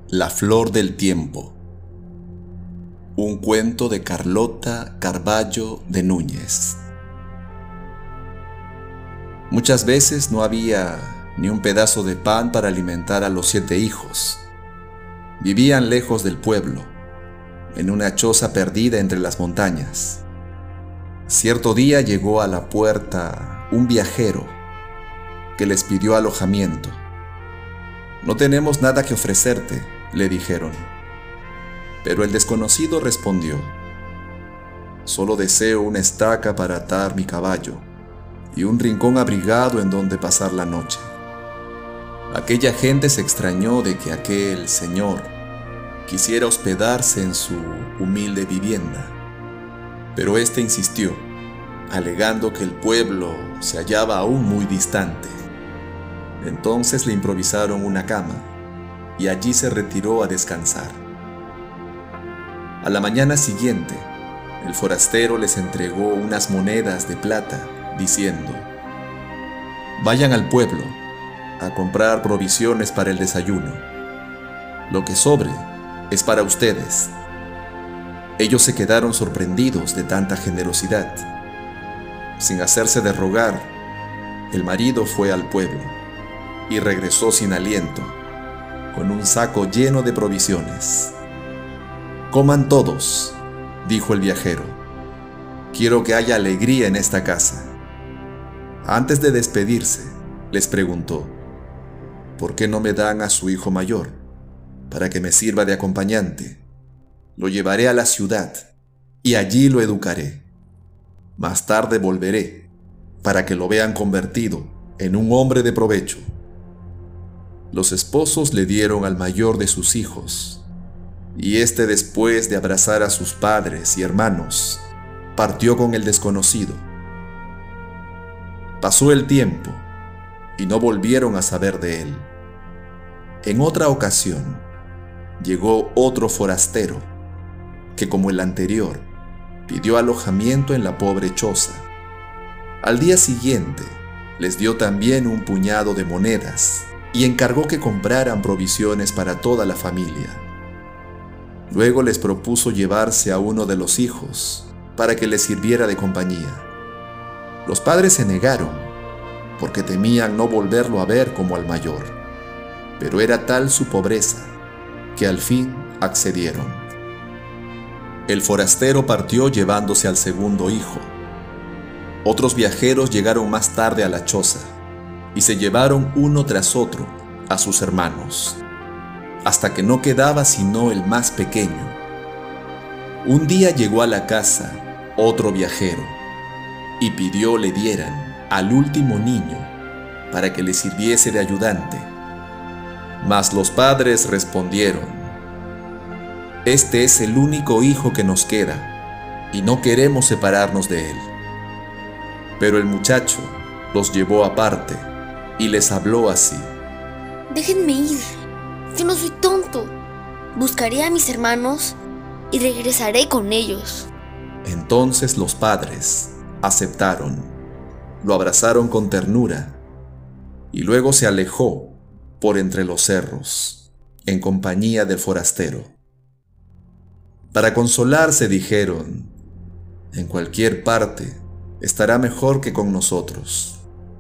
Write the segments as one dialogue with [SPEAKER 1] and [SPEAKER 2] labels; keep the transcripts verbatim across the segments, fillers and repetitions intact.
[SPEAKER 1] La flor del tiempo. Un cuento de Carlota Carballo de Núñez. Muchas veces no había ni un pedazo de pan para alimentar a los siete hijos. Vivían lejos del pueblo, en una choza perdida entre las montañas. Cierto día llegó a la puerta un viajero que les pidió alojamiento. «No tenemos nada que ofrecerte», le dijeron. Pero el desconocido respondió: «Solo deseo una estaca para atar mi caballo y un rincón abrigado en donde pasar la noche». Aquella gente se extrañó de que aquel señor quisiera hospedarse en su humilde vivienda, pero éste insistió, alegando que el pueblo se hallaba aún muy distante. Entonces le improvisaron una cama y allí se retiró a descansar. A la mañana siguiente, el forastero les entregó unas monedas de plata, diciendo: «Vayan al pueblo a comprar provisiones para el desayuno. Lo que sobre es para ustedes». Ellos se quedaron sorprendidos de tanta generosidad. Sin hacerse de rogar, el marido fue al pueblo y regresó sin aliento, con un saco lleno de provisiones. «Coman todos», dijo el viajero. «Quiero que haya alegría en esta casa». Antes de despedirse, les preguntó: «¿Por qué no me dan a su hijo mayor, para que me sirva de acompañante? Lo llevaré a la ciudad y allí lo educaré. Más tarde volveré, para que lo vean convertido en un hombre de provecho». Los esposos le dieron al mayor de sus hijos, y éste, después de abrazar a sus padres y hermanos, partió con el desconocido. Pasó el tiempo y no volvieron a saber de él. En otra ocasión, llegó otro forastero, que como el anterior, pidió alojamiento en la pobre choza. Al día siguiente, les dio también un puñado de monedas y encargó que compraran provisiones para toda la familia. Luego les propuso llevarse a uno de los hijos para que les sirviera de compañía. Los padres se negaron, porque temían no volverlo a ver como al mayor, pero era tal su pobreza que al fin accedieron. El forastero partió llevándose al segundo hijo. Otros viajeros llegaron más tarde a la choza y se llevaron uno tras otro a sus hermanos, hasta que no quedaba sino el más pequeño. Un día llegó a la casa otro viajero y pidió le dieran al último niño para que le sirviese de ayudante. Mas los padres respondieron: «Este es el único hijo que nos queda y no queremos separarnos de él». Pero el muchacho los llevó aparte y les habló así:
[SPEAKER 2] «Déjenme ir, yo no soy tonto. Buscaré a mis hermanos y regresaré con ellos».
[SPEAKER 1] Entonces los padres aceptaron, lo abrazaron con ternura y luego se alejó por entre los cerros, en compañía del forastero. Para consolarse dijeron: «En cualquier parte estará mejor que con nosotros».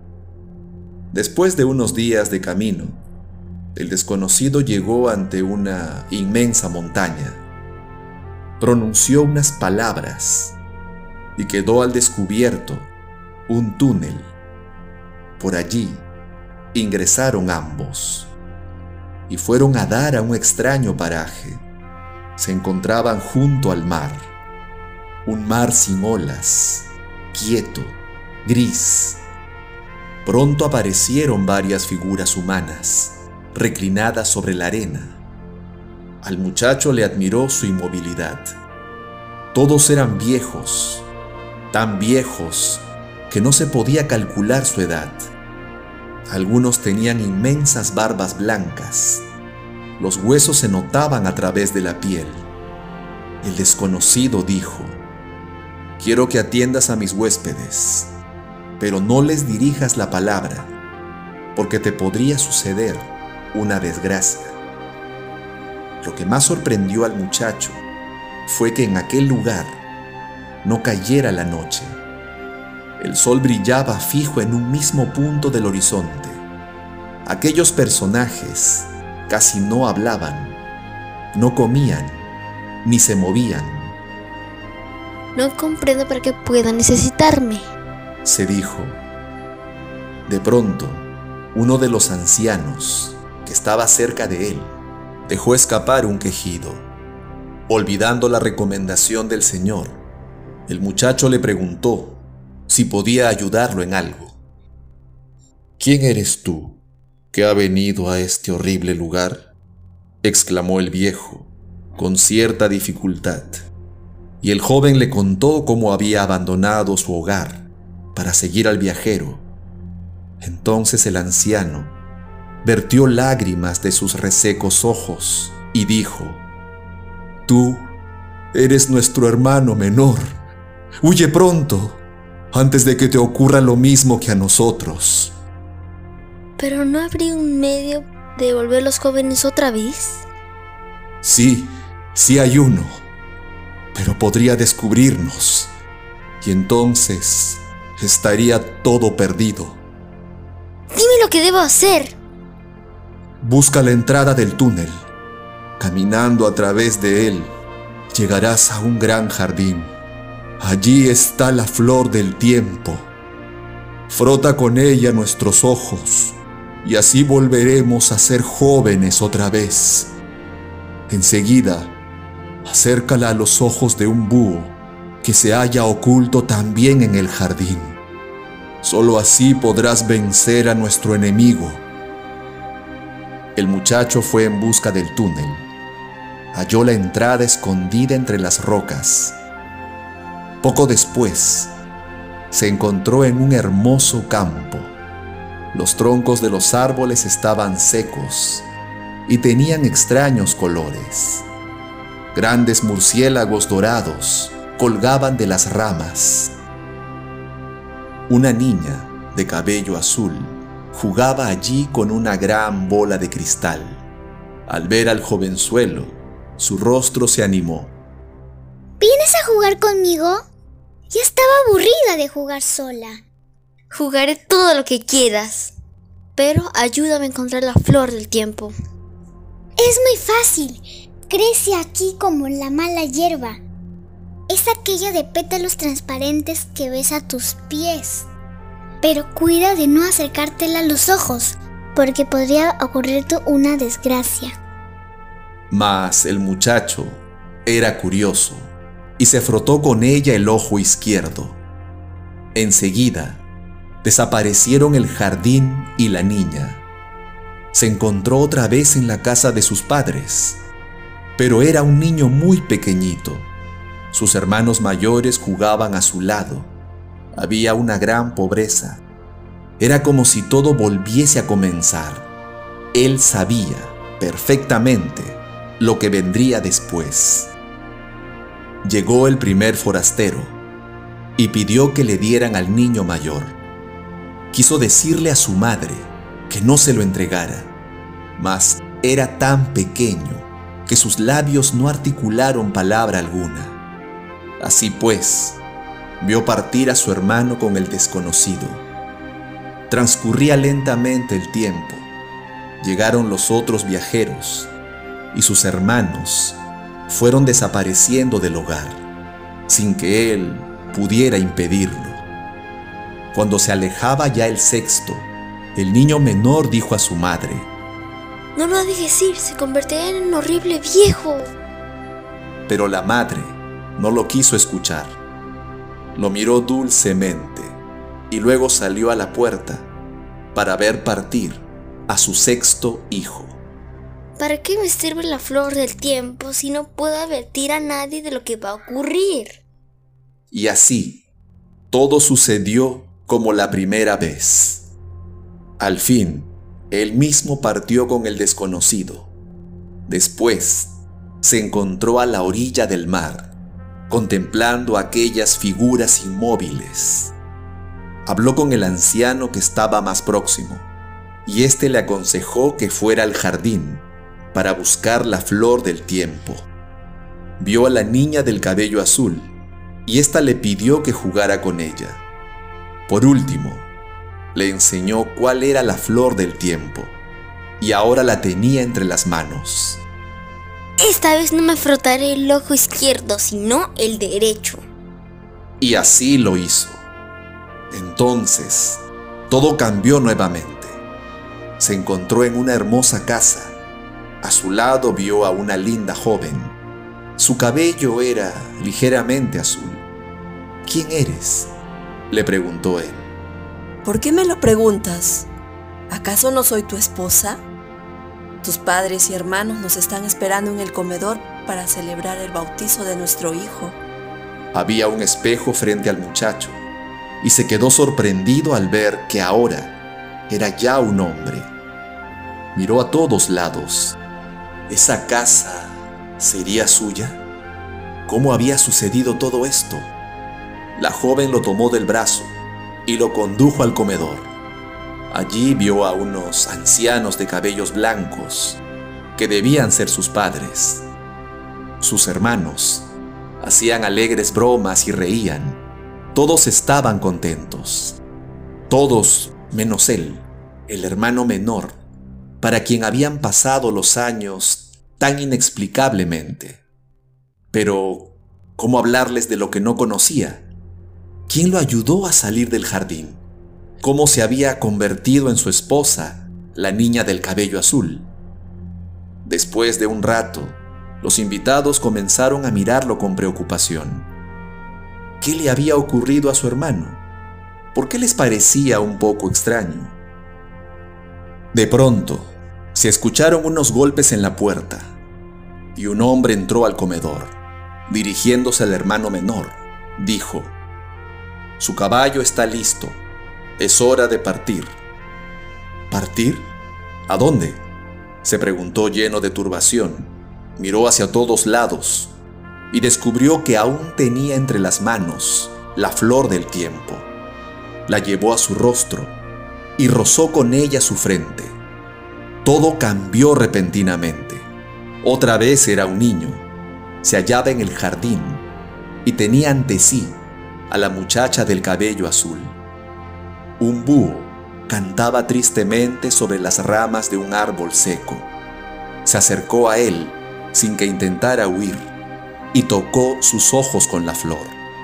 [SPEAKER 1] Después de unos días de camino, el desconocido llegó ante una inmensa montaña. Pronunció unas palabras y quedó al descubierto un túnel. Por allí ingresaron ambos y fueron a dar a un extraño paraje. Se encontraban junto al mar, un mar sin olas, quieto, gris. Pronto aparecieron varias figuras humanas, reclinadas sobre la arena. Al muchacho le admiró su inmovilidad. Todos eran viejos, tan viejos que no se podía calcular su edad. Algunos tenían inmensas barbas blancas. Los huesos se notaban a través de la piel. El desconocido dijo: «Quiero que atiendas a mis huéspedes, pero no les dirijas la palabra, porque te podría suceder una desgracia». Lo que más sorprendió al muchacho fue que en aquel lugar no cayera la noche. El sol brillaba fijo en un mismo punto del horizonte. Aquellos personajes casi no hablaban, no comían, ni se movían.
[SPEAKER 2] No comprendo para qué pueda necesitarme,
[SPEAKER 1] se dijo. De pronto, uno de los ancianos, que estaba cerca de él, dejó escapar un quejido. Olvidando la recomendación del Señor, el muchacho le preguntó si podía ayudarlo en algo. «¿Quién eres tú que ha venido a este horrible lugar?», exclamó el viejo, con cierta dificultad. Y el joven le contó cómo había abandonado su hogar para seguir al viajero. Entonces el anciano vertió lágrimas de sus resecos ojos y dijo: «Tú eres nuestro hermano menor. Huye pronto, antes de que te ocurra lo mismo que a nosotros».
[SPEAKER 2] ¿Pero no habría un medio de devolver los jóvenes otra vez?
[SPEAKER 1] Sí, sí hay uno, pero podría descubrirnos, y entonces estaría todo perdido.
[SPEAKER 2] Dime lo que debo hacer.
[SPEAKER 1] Busca la entrada del túnel. Caminando a través de él, llegarás a un gran jardín. Allí está la flor del tiempo. Frota con ella nuestros ojos, y así volveremos a ser jóvenes otra vez. Enseguida, acércala a los ojos de un búho que se halla oculto también en el jardín. Solo así podrás vencer a nuestro enemigo. El muchacho fue en busca del túnel. Halló la entrada escondida entre las rocas. Poco después, se encontró en un hermoso campo. Los troncos de los árboles estaban secos y tenían extraños colores. Grandes murciélagos dorados colgaban de las ramas. Una niña de cabello azul jugaba allí con una gran bola de cristal. Al ver al jovenzuelo, su rostro se animó.
[SPEAKER 3] ¿Vienes a jugar conmigo? Ya estaba aburrida de jugar sola.
[SPEAKER 2] Jugaré todo lo que quieras, pero ayúdame a encontrar la flor del tiempo.
[SPEAKER 3] Es muy fácil. Crece aquí como la mala hierba. Es aquella de pétalos transparentes que ves a tus pies. Pero cuida de no acercártela a los ojos, porque podría ocurrirte una desgracia.
[SPEAKER 1] Mas el muchacho era curioso y se frotó con ella el ojo izquierdo. Enseguida, desaparecieron el jardín y la niña. Se encontró otra vez en la casa de sus padres, pero era un niño muy pequeñito. Sus hermanos mayores jugaban a su lado. Había una gran pobreza. Era como si todo volviese a comenzar. Él sabía perfectamente lo que vendría después. Llegó el primer forastero y pidió que le dieran al niño mayor. Quiso decirle a su madre que no se lo entregara, mas era tan pequeño que sus labios no articularon palabra alguna. Así pues, vio partir a su hermano con el desconocido. Transcurría lentamente el tiempo. Llegaron los otros viajeros y sus hermanos fueron desapareciendo del hogar, sin que él pudiera impedirlo. Cuando se alejaba ya el sexto, el niño menor dijo a su madre:
[SPEAKER 2] No lo dejes ir, se convertirá en un horrible viejo.
[SPEAKER 1] Pero la madre no lo quiso escuchar. Lo miró dulcemente y luego salió a la puerta para ver partir a su sexto hijo.
[SPEAKER 2] ¿Para qué me sirve la flor del tiempo si no puedo advertir a nadie de lo que va a ocurrir?
[SPEAKER 1] Y así, todo sucedió como la primera vez. Al fin, él mismo partió con el desconocido. Después, se encontró a la orilla del mar, contemplando aquellas figuras inmóviles. Habló con el anciano que estaba más próximo, y éste le aconsejó que fuera al jardín para buscar la flor del tiempo. Vio a la niña del cabello azul y ésta le pidió que jugara con ella. Por último, le enseñó cuál era la flor del tiempo y ahora la tenía entre las manos.
[SPEAKER 2] Esta vez no me frotaré el ojo izquierdo, sino el derecho.
[SPEAKER 1] Y así lo hizo. Entonces, todo cambió nuevamente. Se encontró en una hermosa casa. A su lado vio a una linda joven. Su cabello era ligeramente azul. ¿Quién eres?, le preguntó él.
[SPEAKER 4] ¿Por qué me lo preguntas? ¿Acaso no soy tu esposa? Tus padres y hermanos nos están esperando en el comedor para celebrar el bautizo de nuestro hijo.
[SPEAKER 1] Había un espejo frente al muchacho y se quedó sorprendido al ver que ahora era ya un hombre. Miró a todos lados. ¿Esa casa sería suya? ¿Cómo había sucedido todo esto? La joven lo tomó del brazo y lo condujo al comedor. Allí vio a unos ancianos de cabellos blancos que debían ser sus padres. Sus hermanos hacían alegres bromas y reían. Todos estaban contentos. Todos menos él, el hermano menor, para quien habían pasado los años tan inexplicablemente. Pero, ¿cómo hablarles de lo que no conocía? ¿Quién lo ayudó a salir del jardín? ¿Cómo se había convertido en su esposa, la niña del cabello azul? Después de un rato, los invitados comenzaron a mirarlo con preocupación. ¿Qué le había ocurrido a su hermano? ¿Por qué les parecía un poco extraño? De pronto, se escucharon unos golpes en la puerta y un hombre entró al comedor. Dirigiéndose al hermano menor, dijo: «Su caballo está listo. Es hora de partir». ¿Partir? ¿A dónde?, se preguntó lleno de turbación. Miró hacia todos lados y descubrió que aún tenía entre las manos la flor del tiempo. La llevó a su rostro y rozó con ella su frente. Todo cambió repentinamente. Otra vez era un niño. Se hallaba en el jardín y tenía ante sí a la muchacha del cabello azul. Un búho cantaba tristemente sobre las ramas de un árbol seco. Se acercó a él sin que intentara huir y tocó sus ojos con la flor.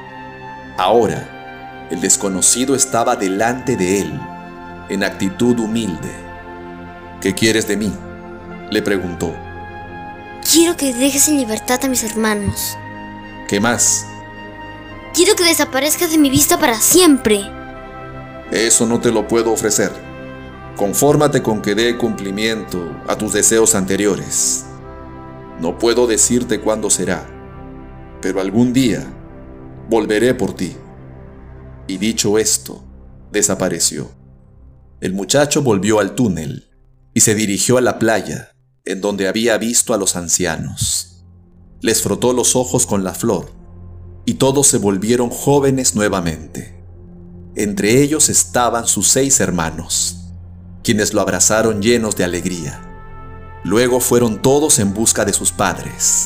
[SPEAKER 1] Ahora, el desconocido estaba delante de él, en actitud humilde. «¿Qué quieres de mí?», le preguntó.
[SPEAKER 2] Quiero que dejes en libertad a mis hermanos.
[SPEAKER 1] «¿Qué más?».
[SPEAKER 2] Quiero que desaparezcas de mi vista para siempre.
[SPEAKER 1] «Eso no te lo puedo ofrecer. Confórmate con que dé cumplimiento a tus deseos anteriores. No puedo decirte cuándo será, pero algún día volveré por ti». Y dicho esto, desapareció. El muchacho volvió al túnel y se dirigió a la playa, en donde había visto a los ancianos. Les frotó los ojos con la flor y todos se volvieron jóvenes nuevamente. Entre ellos estaban sus seis hermanos, quienes lo abrazaron llenos de alegría. Luego fueron todos en busca de sus padres.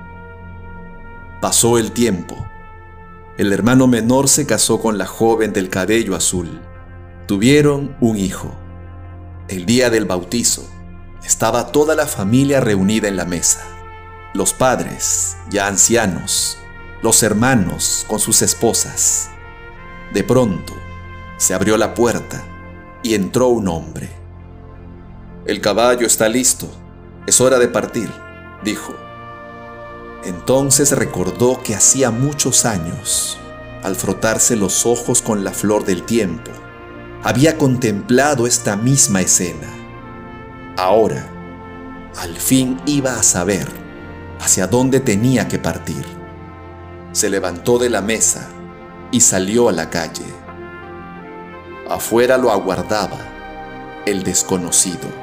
[SPEAKER 1] Pasó el tiempo. El hermano menor se casó con la joven del cabello azul. Tuvieron un hijo. El día del bautizo, estaba toda la familia reunida en la mesa. Los padres, ya ancianos, los hermanos con sus esposas. De pronto, se abrió la puerta y entró un hombre. «El caballo está listo. Es hora de partir», dijo. Entonces recordó que hacía muchos años, al frotarse los ojos con la flor del tiempo, había contemplado esta misma escena. Ahora, al fin iba a saber hacia dónde tenía que partir. Se levantó de la mesa y salió a la calle. Afuera lo aguardaba el desconocido.